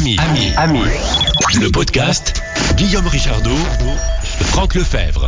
Ami. Le podcast Guillaume Richardot, Franck Lefebvre.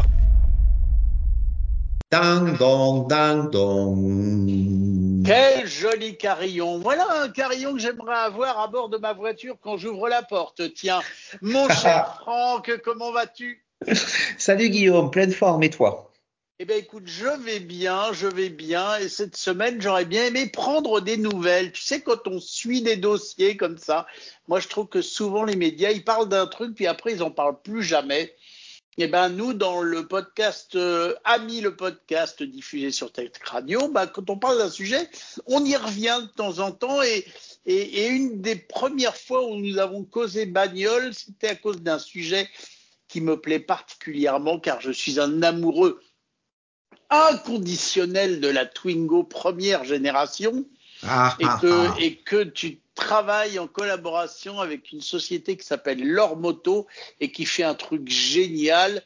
Ding dong, ding dong. Quel joli carillon. Voilà un carillon que j'aimerais avoir à bord de ma voiture quand j'ouvre la porte. Tiens, mon cher Franck, comment vas-tu? Salut Guillaume, pleine forme et toi? Eh bien écoute, je vais bien et cette semaine j'aurais bien aimé prendre des nouvelles. Tu sais, quand on suit des dossiers comme ça, moi je trouve que souvent les médias, ils parlent d'un truc puis après ils en parlent plus jamais. Eh ben nous, dans le podcast Ami, le podcast diffusé sur Tech Radio, quand on parle d'un sujet, on y revient de temps en temps et une des premières fois où nous avons causé bagnole, c'était à cause d'un sujet qui me plaît particulièrement car je suis un amoureux inconditionnel de la Twingo première génération Ah, et ah, que, ah. et que tu travailles en collaboration avec une société qui s'appelle Lore Moto et qui fait un truc génial.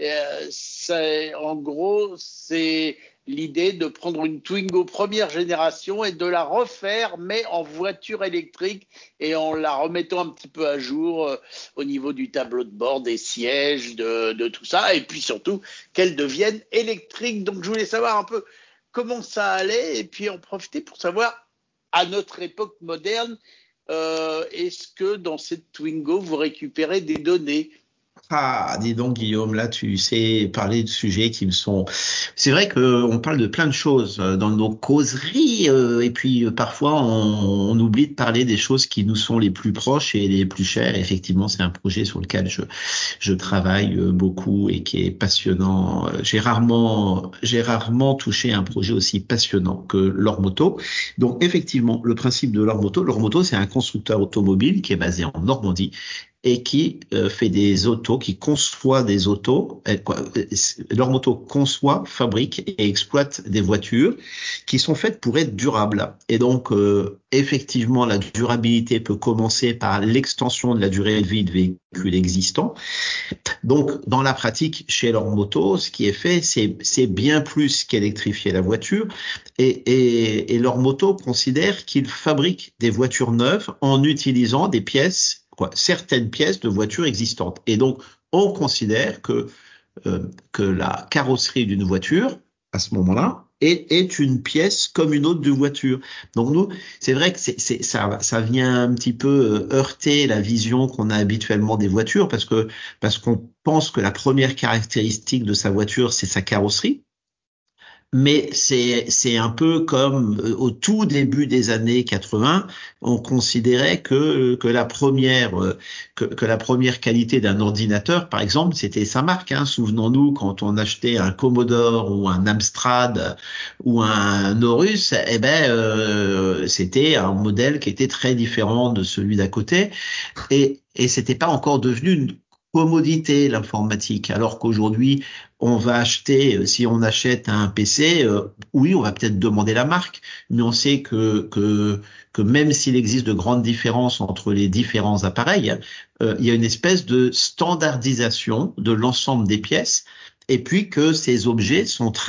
En gros, c'est l'idée de prendre une Twingo première génération et de la refaire, mais en voiture électrique et en la remettant un petit peu à jour au niveau du tableau de bord, des sièges, de tout ça, et puis surtout qu'elle devienne électrique. Donc, je voulais savoir un peu comment ça allait et puis en profiter pour savoir à notre époque moderne, est-ce que dans cette Twingo, vous récupérez des données? Ah, dis donc Guillaume, là tu sais parler de sujets qui me sont. C'est vrai que on parle de plein de choses dans nos causeries et puis parfois on oublie de parler des choses qui nous sont les plus proches et les plus chères. Effectivement, c'est un projet sur lequel je travaille beaucoup et qui est passionnant. J'ai rarement touché un projet aussi passionnant que Lore Moto. Donc effectivement, le principe de Lore Moto, c'est un constructeur automobile qui est basé en Normandie et qui fait des autos, qui conçoit des autos. Leur moto conçoit, fabrique et exploite des voitures qui sont faites pour être durables. Et donc, effectivement, la durabilité peut commencer par l'extension de la durée de vie de véhicules existants. Donc, dans la pratique, chez leur moto, ce qui est fait, c'est bien plus qu'électrifier la voiture. Et leur moto considère qu'ils fabriquent des voitures neuves en utilisant des pièces, certaines pièces de voitures existantes. Et donc, on considère que la carrosserie d'une voiture, à ce moment-là, est une pièce comme une autre de voiture. Donc nous, c'est vrai que ça vient un petit peu heurter la vision qu'on a habituellement des voitures parce qu'on pense que la première caractéristique de sa voiture, c'est sa carrosserie. Mais c'est un peu comme au tout début des années 80, on considérait que la première qualité d'un ordinateur, par exemple, c'était sa marque. Hein. Souvenons-nous quand on achetait un Commodore ou un Amstrad ou un Horus, c'était un modèle qui était très différent de celui d'à côté et c'était pas encore devenu une commodité l'informatique, alors qu'aujourd'hui on va acheter, si on achète un PC, oui, on va peut-être demander la marque, mais on sait que même s'il existe de grandes différences entre les différents appareils, il y a une espèce de standardisation de l'ensemble des pièces. Et puis que ces objets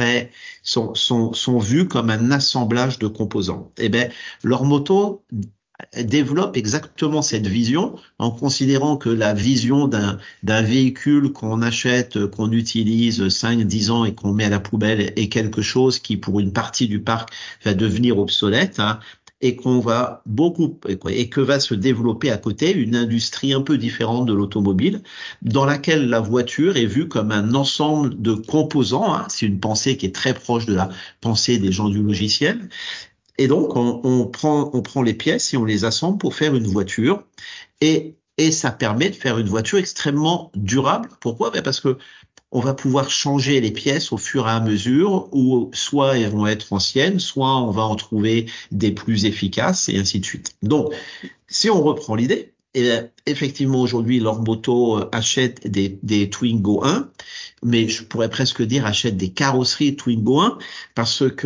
sont vus comme un assemblage de composants. Eh ben, leur moto développe exactement cette vision en considérant que la vision d'un véhicule qu'on achète, qu'on utilise 5-10 ans et qu'on met à la poubelle est quelque chose qui, pour une partie du parc, va devenir obsolète, hein, et qu'on va et que va se développer à côté une industrie un peu différente de l'automobile, dans laquelle la voiture est vue comme un ensemble de composants, hein. C'est une pensée qui est très proche de la pensée des gens du logiciel. Et donc, on prend les pièces et on les assemble pour faire une voiture. Et ça permet de faire une voiture extrêmement durable. Pourquoi? Ben parce que on va pouvoir changer les pièces au fur et à mesure, ou soit elles vont être anciennes, soit on va en trouver des plus efficaces, et ainsi de suite. Donc, si on reprend l'idée, effectivement, aujourd'hui, Lord Moto achète des Twingo 1, mais je pourrais presque dire achète des carrosseries Twingo 1, parce que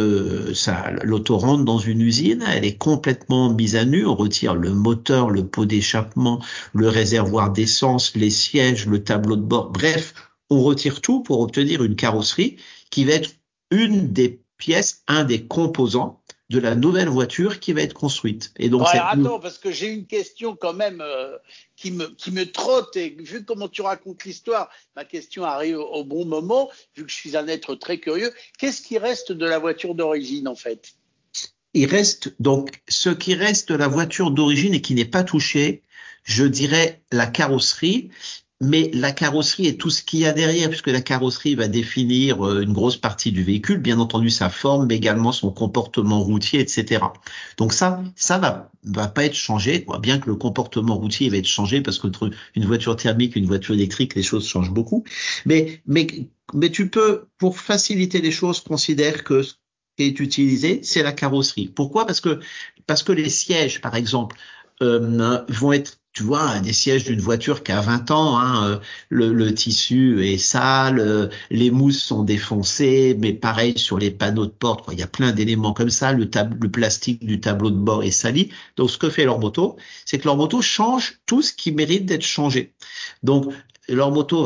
l'auto rentre dans une usine, elle est complètement mise à nu, on retire le moteur, le pot d'échappement, le réservoir d'essence, les sièges, le tableau de bord, bref, on retire tout pour obtenir une carrosserie qui va être une des pièces, un des composants de la nouvelle voiture qui va être construite. Et donc, Bon, alors attends, parce que j'ai une question quand même qui me trotte, et vu comment tu racontes l'histoire, ma question arrive au bon moment, vu que je suis un être très curieux. Qu'est-ce qui reste de la voiture d'origine en fait? il reste donc ce qui reste de la voiture d'origine et qui n'est pas touché, je dirais la carrosserie, mais la carrosserie et tout ce qu'il y a derrière, puisque la carrosserie va définir une grosse partie du véhicule, bien entendu sa forme, mais également son comportement routier, etc. Donc ça va pas être changé, bien que le comportement routier va être changé, parce qu'entre une voiture thermique et une voiture électrique, les choses changent beaucoup. Mais tu peux, pour faciliter les choses, considérer que ce qui est utilisé, c'est la carrosserie. Pourquoi? Parce que les sièges, par exemple, vont être, tu vois, des sièges d'une voiture qui a 20 ans, hein, le tissu est sale, les mousses sont défoncées, mais pareil sur les panneaux de porte, quoi. Il y a plein d'éléments comme ça, le plastique du tableau de bord est sali. Donc, ce que fait leur moto, c'est que leur moto change tout ce qui mérite d'être changé. Donc, leur moto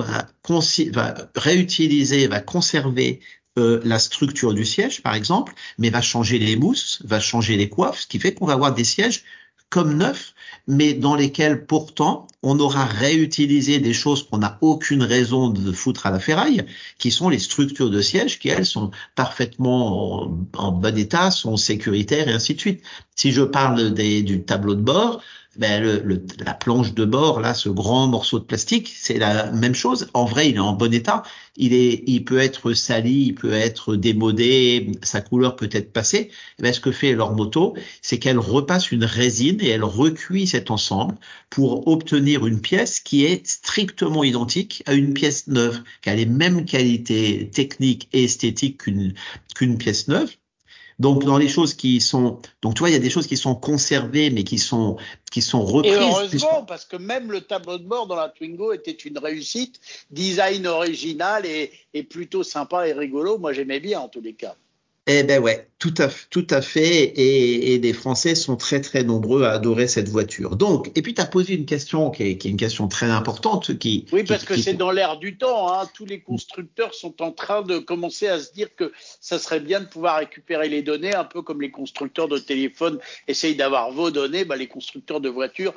va réutiliser, va conserver la structure du siège, par exemple, mais va changer les mousses, va changer les coiffes, ce qui fait qu'on va avoir des sièges comme neufs, mais dans lesquels pourtant on aura réutilisé des choses qu'on n'a aucune raison de foutre à la ferraille, qui sont les structures de siège qui, elles, sont parfaitement en bon état, sont sécuritaires et ainsi de suite. Si je parle du tableau de bord, ben la planche de bord, là, ce grand morceau de plastique, c'est la même chose. En vrai, il est en bon état. Il peut être sali, il peut être démodé, sa couleur peut être passée. Eh ben, ce que fait leur moto, c'est qu'elle repasse une résine et elle recuit cet ensemble pour obtenir une pièce qui est strictement identique à une pièce neuve, qui a les mêmes qualités techniques et esthétiques qu'une pièce neuve. Donc, dans les choses qui sont, donc, tu vois, il y a des choses qui sont conservées, mais qui sont Et reprises. heureusement, parce que même le tableau de bord dans la Twingo était une réussite, design original et plutôt sympa et rigolo. Moi, j'aimais bien en tous les cas. Eh ben ouais, tout à fait, et les Français sont très très nombreux à adorer cette voiture. Donc, et puis tu as posé une question qui est une question très importante, Oui, parce que c'est dans l'air du temps, hein. Tous les constructeurs sont en train de commencer à se dire que ça serait bien de pouvoir récupérer les données, un peu comme les constructeurs de téléphones essayent d'avoir vos données. Bah, les constructeurs de voitures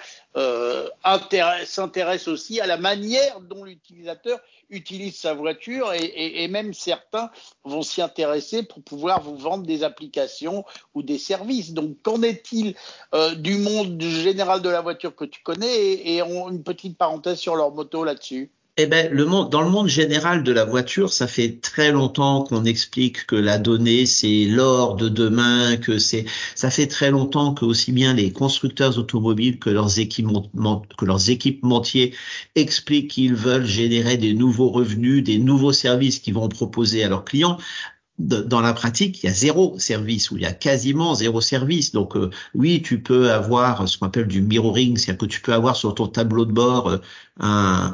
s'intéressent aussi à la manière dont l'utilisateur utilise sa voiture et même certains vont s'y intéresser pour pouvoir vous vendre des applications ou des services. Donc, qu'en est-il du monde général de la voiture que tu connais une petite parenthèse sur leur moto là-dessus. Eh ben, dans le monde général de la voiture, ça fait très longtemps qu'on explique que la donnée, c'est l'or de demain, ça fait très longtemps que aussi bien les constructeurs automobiles que leurs équipementiers expliquent qu'ils veulent générer des nouveaux revenus, des nouveaux services qu'ils vont proposer à leurs clients. Dans la pratique, il y a zéro service ou il y a quasiment zéro service. Donc oui, tu peux avoir ce qu'on appelle du mirroring, c'est-à-dire que tu peux avoir sur ton tableau de bord un,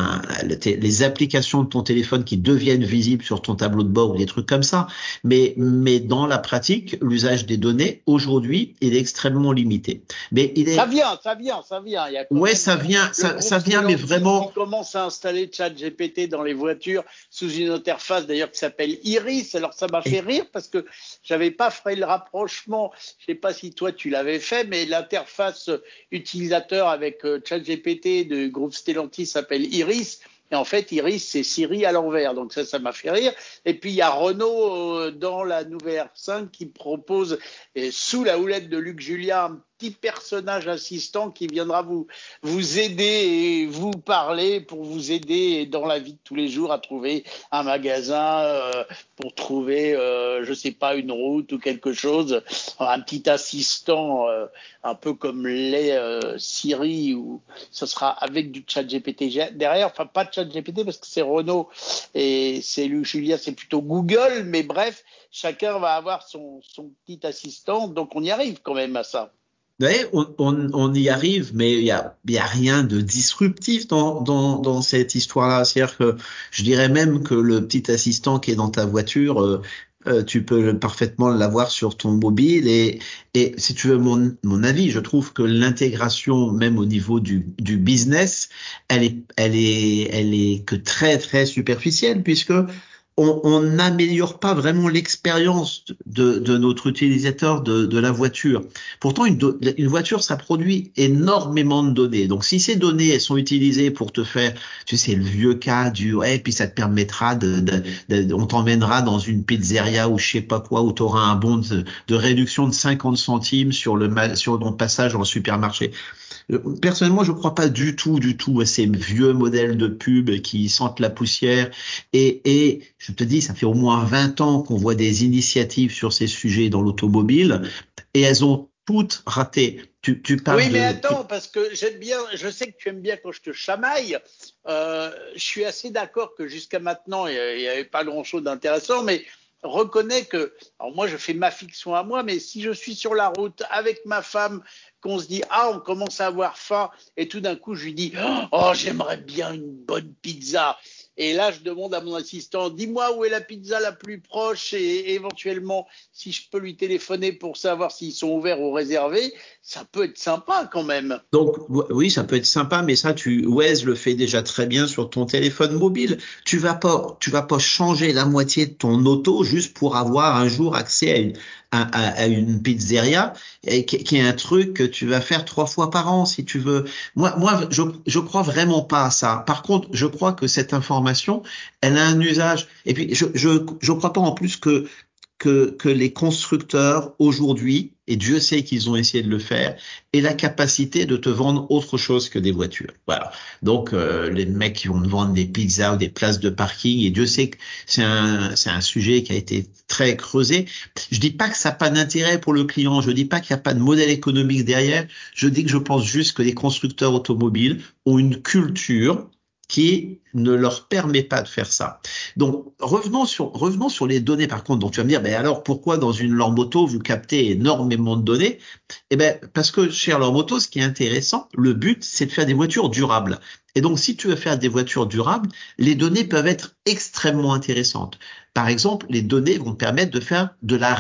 les applications de ton téléphone qui deviennent visibles sur ton tableau de bord ou des trucs comme ça. Mais dans la pratique, l'usage des données aujourd'hui, il est extrêmement limité. Mais il Ça est vient, ça vient, ça vient. Il y a quand Ouais, même ça vient, le ça groupe vient, mais Stellantis qui vraiment. commence à installer ChatGPT dans les voitures sous une interface d'ailleurs qui s'appelle Iris. Alors ça m'a fait rire parce que j'avais pas fait le rapprochement. Je sais pas si toi tu l'avais fait, mais l'interface utilisateur avec ChatGPT du groupe Stellantis s'appelle Iris. Et en fait, Iris, c'est Siri à l'envers. Donc ça m'a fait rire. Et puis, il y a Renault dans la nouvelle R5 qui propose, sous la houlette de Luc Julia, un petit personnage assistant qui viendra vous aider et vous parler pour vous aider dans la vie de tous les jours à trouver un magasin, pour trouver, je sais pas, une route ou quelque chose. Un petit assistant, un peu comme les Siri, ou ce sera avec du chat GPT derrière. Enfin, pas de chat GPT parce que c'est Renault et c'est Luc Julia, c'est plutôt Google. Mais bref, chacun va avoir son petit assistant. Donc, on y arrive quand même à ça. Ouais, on y arrive, mais il y a rien de disruptif dans cette histoire-là. C'est-à-dire que je dirais même que le petit assistant qui est dans ta voiture, tu peux parfaitement l'avoir sur ton mobile. Et si tu veux mon avis, je trouve que l'intégration, même au niveau du business, elle est que très très superficielle, puisque on n'améliore pas vraiment l'expérience de notre utilisateur de la voiture. Pourtant, une voiture, ça produit énormément de données. Donc, si ces données, elles sont utilisées pour te faire, tu sais, le vieux cas ouais, puis ça te permettra on t'emmènera dans une pizzeria ou je sais pas quoi, où tu auras un bon de réduction de 50 centimes sur ton passage dans le supermarché. Personnellement, je ne crois pas du tout à ces vieux modèles de pub qui sentent la poussière. Et je te dis, ça fait au moins 20 ans qu'on voit des initiatives sur ces sujets dans l'automobile et elles ont toutes raté. Tu parles Oui, mais attends, parce que je sais que tu aimes bien quand je te chamaille. Je suis assez d'accord que jusqu'à maintenant, il n'y avait pas grand-chose d'intéressant, mais reconnais que, alors moi, je fais ma fiction à moi, mais si je suis sur la route avec ma femme, qu'on se dit, ah, on commence à avoir faim, et tout d'un coup, je lui dis, oh, j'aimerais bien une bonne pizza. Et là, je demande à mon assistant, dis-moi où est la pizza la plus proche et éventuellement, si je peux lui téléphoner pour savoir s'ils sont ouverts ou réservés, ça peut être sympa quand même. Donc oui, ça peut être sympa, mais ça, Waze le fait déjà très bien sur ton téléphone mobile. Tu vas pas changer la moitié de ton auto juste pour avoir un jour accès à une pizzeria qui est un truc que tu vas faire 3 fois par an si tu veux. Je crois vraiment pas à ça. Par contre, je crois que cette information, elle a un usage. Et puis, je crois pas en plus que les constructeurs aujourd'hui, et Dieu sait qu'ils ont essayé de le faire, aient la capacité de te vendre autre chose que des voitures. Voilà. Donc les mecs qui vont te vendre des pizzas ou des places de parking, et Dieu sait que c'est un sujet qui a été très creusé. Je dis pas que ça n'a pas d'intérêt pour le client, je dis pas qu'il n'y a pas de modèle économique derrière, je dis que je pense juste que les constructeurs automobiles ont une culture qui ne leur permet pas de faire ça. Donc, revenons sur les données, par contre. Donc, tu vas me dire, ben alors, pourquoi dans une Lormoto, vous captez énormément de données? Eh ben, parce que chez Lormoto, ce qui est intéressant, le but, c'est de faire des voitures durables. Et donc, si tu veux faire des voitures durables, les données peuvent être extrêmement intéressantes. Par exemple, les données vont permettre de faire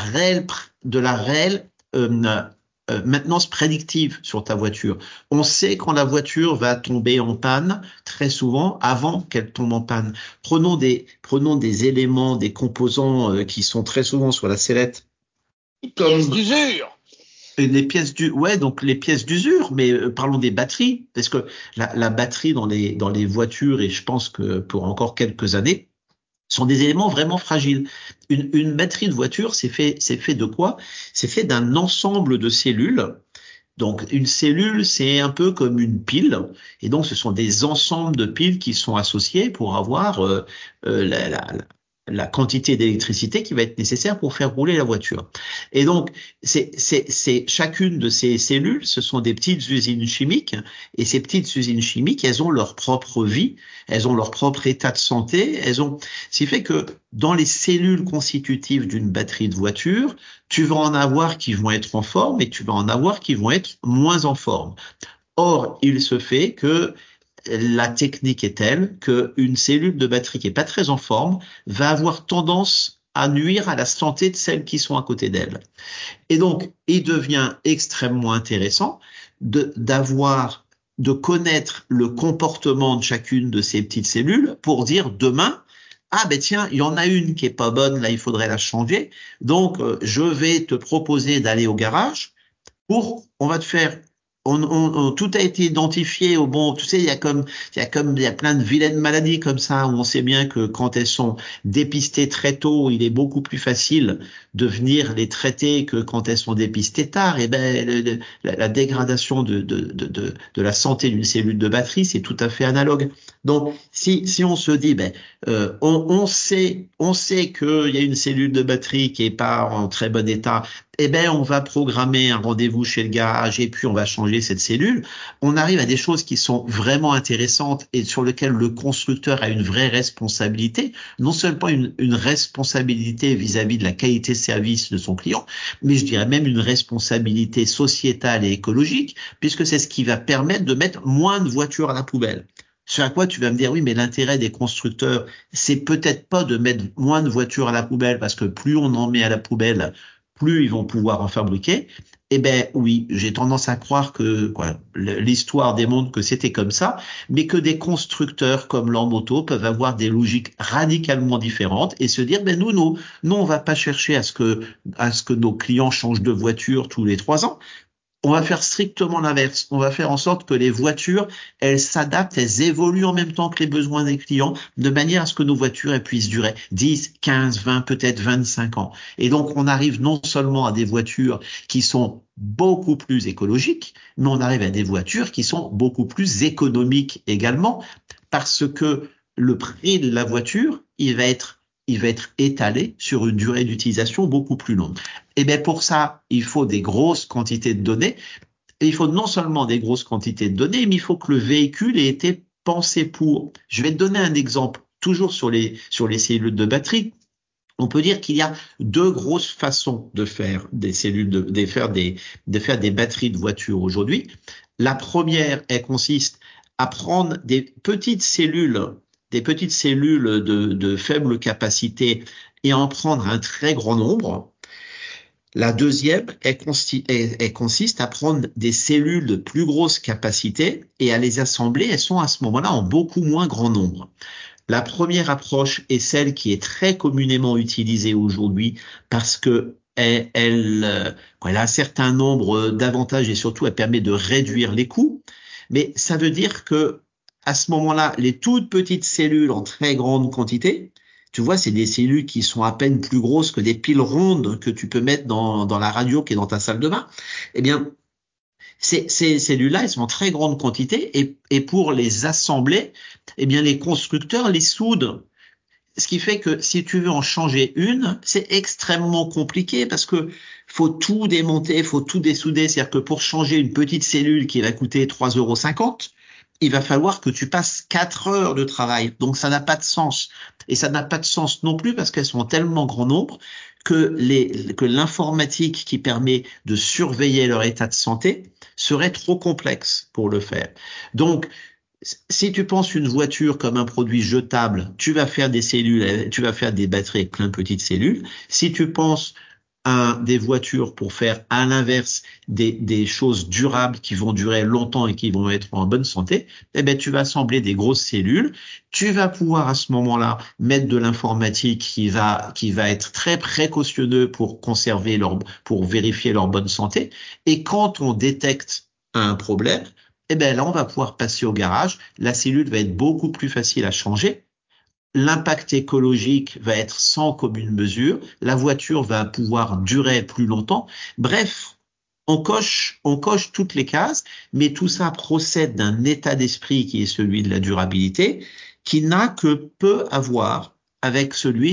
de la réelle maintenance prédictive sur ta voiture. On sait quand la voiture va tomber en panne très souvent avant qu'elle tombe en panne. Prenons des éléments, des composants qui sont très souvent sur la sellette, Les pièces comme d'usure. les pièces donc les pièces d'usure, mais parlons des batteries, parce que la batterie dans les voitures, et je pense que pour encore quelques années, sont des éléments vraiment fragiles. Une batterie de voiture, c'est fait de quoi? C'est fait d'un ensemble de cellules. Donc, une cellule, c'est un peu comme une pile, et donc ce sont des ensembles de piles qui sont associés pour avoir euh, la, la, la quantité d'électricité qui va être nécessaire pour faire rouler la voiture. Et donc, c'est chacune de ces cellules, ce sont des petites usines chimiques, et ces petites usines chimiques, elles ont leur propre vie, elles ont leur propre état de santé, ce qui fait que dans les cellules constitutives d'une batterie de voiture, tu vas en avoir qui vont être en forme et tu vas en avoir qui vont être moins en forme. Or, il se fait que la technique est telle qu'une cellule de batterie qui est pas très en forme va avoir tendance à nuire à la santé de celles qui sont à côté d'elle. Et donc, il devient extrêmement intéressant de connaître le comportement de chacune de ces petites cellules pour dire demain, ah ben tiens, il y en a une qui est pas bonne, là il faudrait la changer. Donc je vais te proposer d'aller au garage on va te faire, tout a été identifié au bon, tu sais, il y a plein de vilaines maladies comme ça où on sait bien que quand elles sont dépistées très tôt, il est beaucoup plus facile de venir les traiter que quand elles sont dépistées tard. Et ben, la dégradation de la santé d'une cellule de batterie, c'est tout à fait analogue. Donc, si on se dit, ben, on sait qu'il y a une cellule de batterie qui est pas en très bon état, eh ben, on va programmer un rendez-vous chez le garage et puis on va changer cette cellule. On arrive à des choses qui sont vraiment intéressantes et sur lesquelles le constructeur a une vraie responsabilité, non seulement une responsabilité vis-à-vis de la qualité de service de son client, mais je dirais même une responsabilité sociétale et écologique, puisque c'est ce qui va permettre de mettre moins de voitures à la poubelle. Ce à quoi tu vas me dire, oui, mais l'intérêt des constructeurs, c'est peut-être pas de mettre moins de voitures à la poubelle, parce que plus on en met à la poubelle, plus ils vont pouvoir en fabriquer. Eh ben oui, j'ai tendance à croire que l'histoire démontre que c'était comme ça, mais que des constructeurs comme Lormoto peuvent avoir des logiques radicalement différentes et se dire ben nous on va pas chercher à ce que nos clients changent de voiture tous les 3 ans. On va faire strictement l'inverse. On va faire en sorte que les voitures, elles s'adaptent, elles évoluent en même temps que les besoins des clients, de manière à ce que nos voitures elles puissent durer 10, 15, 20, peut-être 25 ans. Et donc, on arrive non seulement à des voitures qui sont beaucoup plus écologiques, mais on arrive à des voitures qui sont beaucoup plus économiques également, parce que le prix de la voiture, il va être étalé sur une durée d'utilisation beaucoup plus longue. Et bien pour ça, il faut des grosses quantités de données. Et il faut non seulement des grosses quantités de données, mais il faut que le véhicule ait été pensé pour. Je vais te donner un exemple, toujours sur les cellules de batterie. On peut dire qu'il y a deux grosses façons de faire des cellules, de faire des batteries de voitures aujourd'hui. La première, elle consiste à prendre des petites cellules de faible capacité et en prendre un très grand nombre. La deuxième, elle consiste à prendre des cellules de plus grosse capacité et à les assembler. Elles sont à ce moment-là en beaucoup moins grand nombre. La première approche est celle qui est très communément utilisée aujourd'hui parce que elle a un certain nombre d'avantages et surtout elle permet de réduire les coûts. Mais ça veut dire que à ce moment-là, les toutes petites cellules en très grande quantité, tu vois, c'est des cellules qui sont à peine plus grosses que des piles rondes que tu peux mettre dans la radio qui est dans ta salle de bain. Eh bien, ces cellules-là, elles sont en très grande quantité et pour les assembler, eh bien, les constructeurs les soudent. Ce qui fait que si tu veux en changer une, c'est extrêmement compliqué parce que faut tout démonter, faut tout dessouder. C'est-à-dire que pour changer une petite cellule qui va coûter 3,50 €, il va falloir que tu passes 4 heures de travail. Donc ça n'a pas de sens. Et ça n'a pas de sens non plus parce qu'elles sont en tellement grand nombre que l'informatique qui permet de surveiller leur état de santé serait trop complexe pour le faire. Donc, si tu penses une voiture comme un produit jetable, tu vas faire des cellules, tu vas faire des batteries avec plein de petites cellules. Si tu penses des voitures pour faire à l'inverse des choses durables qui vont durer longtemps et qui vont être en bonne santé, eh ben tu vas assembler des grosses cellules. Tu vas pouvoir à ce moment-là mettre de l'informatique qui va être très précautionneux pour vérifier leur bonne santé. Et quand on détecte un problème, eh ben là, on va pouvoir passer au garage. La cellule va être beaucoup plus facile à changer. L'impact écologique va être sans commune mesure. La voiture va pouvoir durer plus longtemps. Bref, on coche toutes les cases, mais tout ça procède d'un état d'esprit qui est celui de la durabilité, qui n'a que peu à voir avec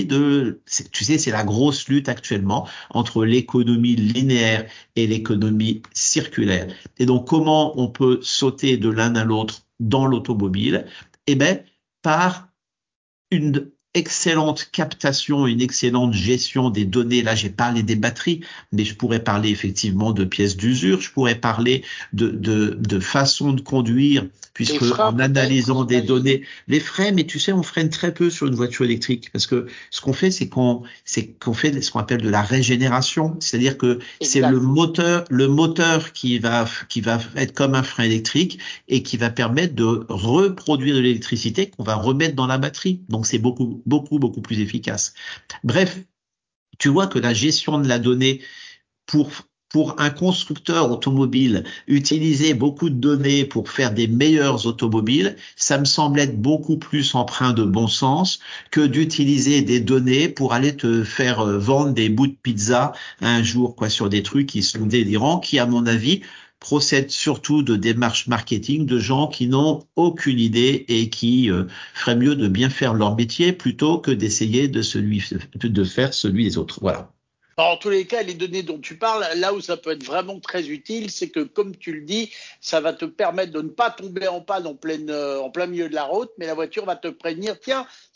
tu sais, c'est la grosse lutte actuellement entre l'économie linéaire et l'économie circulaire. Et donc, comment on peut sauter de l'un à l'autre dans l'automobile? Eh ben, par une excellente captation, une excellente gestion des données. Là, j'ai parlé des batteries, mais je pourrais parler effectivement de pièces d'usure, je pourrais parler de façon de conduire, Les puisque freins, en peut-être, analysant des j'imagine. données, les freins, mais tu sais, on freine très peu sur une voiture électrique, parce que ce qu'on fait, c'est qu'on fait ce qu'on appelle de la régénération, c'est-à-dire que c'est le Exact. moteur qui va être comme un frein électrique et qui va permettre de reproduire de l'électricité qu'on va remettre dans la batterie. Donc c'est beaucoup, beaucoup, beaucoup plus efficace. Bref, tu vois que la gestion de la donnée pour pour un constructeur automobile, utiliser beaucoup de données pour faire des meilleures automobiles, ça me semble être beaucoup plus empreint de bon sens que d'utiliser des données pour aller te faire vendre des bouts de pizza un jour, sur des trucs qui sont délirants, qui, à mon avis, procèdent surtout de démarches marketing de gens qui n'ont aucune idée et qui feraient mieux de bien faire leur métier plutôt que d'essayer de faire celui des autres. Voilà. En tous les cas, les données dont tu parles, là où ça peut être vraiment très utile, c'est que, comme tu le dis, ça va te permettre de ne pas tomber en panne en plein milieu de la route, mais la voiture va te prévenir, tiens, ce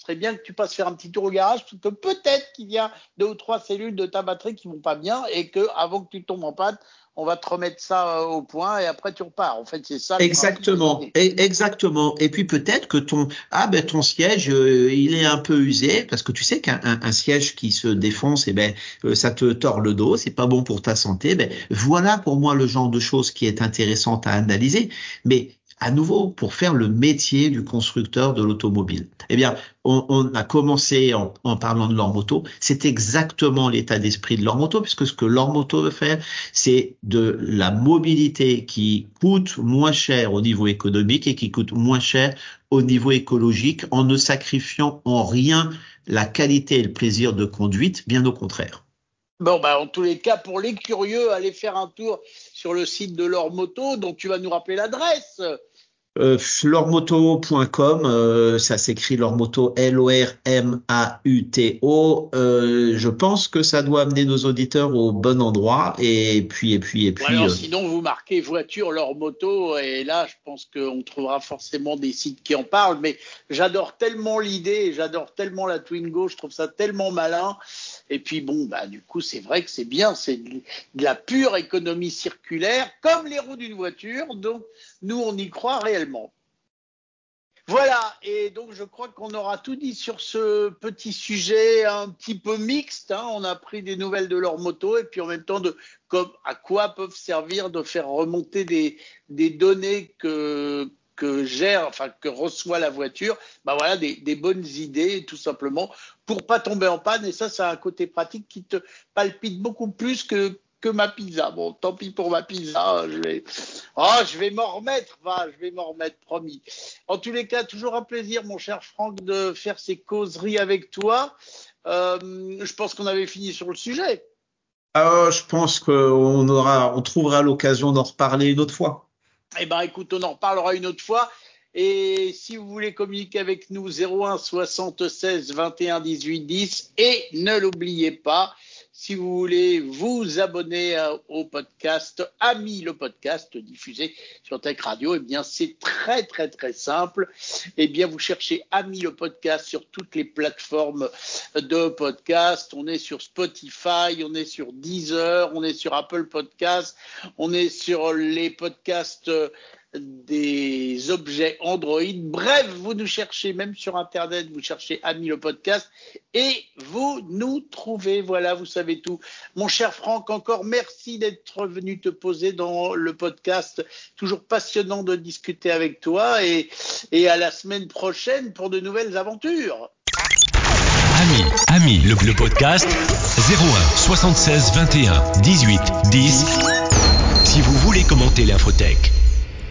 serait bien que tu passes faire un petit tour au garage, parce que peut-être qu'il y a 2 ou 3 cellules de ta batterie qui vont pas bien et que avant que tu tombes en panne, on va te remettre ça au point et après tu repars. En fait, c'est ça le principe. Exactement. Et puis peut-être que ton siège, il est un peu usé parce que tu sais qu'un siège qui se défonce, ça te tord le dos, c'est pas bon pour ta santé. Voilà pour moi le genre de choses qui est intéressante à analyser. Mais à nouveau, pour faire le métier du constructeur de l'automobile. On a commencé en parlant de leur moto. C'est exactement l'état d'esprit de leur moto, puisque ce que leur moto veut faire, c'est de la mobilité qui coûte moins cher au niveau économique et qui coûte moins cher au niveau écologique, en ne sacrifiant en rien la qualité et le plaisir de conduite, bien au contraire. Bon, en tous les cas, pour les curieux, allez faire un tour sur le site de leur moto, dont tu vas nous rappeler l'adresse. Lormoto.com, ça s'écrit Lormoto, Lormauto. Je pense que ça doit amener nos auditeurs au bon endroit. Et puis. Ou alors, sinon, vous marquez voiture, leur moto, et là, je pense qu'on trouvera forcément des sites qui en parlent. Mais j'adore tellement l'idée, j'adore tellement la Twingo, je trouve ça tellement malin. Et puis du coup, c'est vrai que c'est bien, c'est de la pure économie circulaire, comme les roues d'une voiture. Donc, nous, on y croit réellement. Voilà, et donc je crois qu'on aura tout dit sur ce petit sujet un petit peu mixte. On a pris des nouvelles de leur moto et puis en même temps à quoi peuvent servir de faire remonter des données que reçoit la voiture. Voilà, des bonnes idées tout simplement pour pas tomber en panne. Et ça a un côté pratique qui te palpite beaucoup plus que ma pizza. Bon, tant pis pour ma pizza, je vais m'en remettre, je vais m'en remettre, promis. En tous les cas, toujours un plaisir, mon cher Franck, de faire ces causeries avec toi. Je pense qu'on avait fini sur le sujet. Je pense on trouvera l'occasion d'en reparler une autre fois. Écoute, on en reparlera une autre fois. Et si vous voulez communiquer avec nous, 01 76 21 18 10. Et ne l'oubliez pas, si vous voulez vous abonner au podcast Ami le podcast diffusé sur Tech Radio, c'est très très très simple. Vous cherchez Ami le podcast sur toutes les plateformes de podcast. On est sur Spotify, on est sur Deezer, on est sur Apple Podcast, on est sur les podcasts des objets Android. Bref, vous nous cherchez même sur Internet, vous cherchez Ami le podcast et vous nous trouvez. Voilà, vous savez tout. Mon cher Franck, encore merci d'être venu te poser dans le podcast. Toujours passionnant de discuter avec toi et à la semaine prochaine pour de nouvelles aventures. Ami, le podcast 01 76 21 18 10. Si vous voulez commenter l'infotech.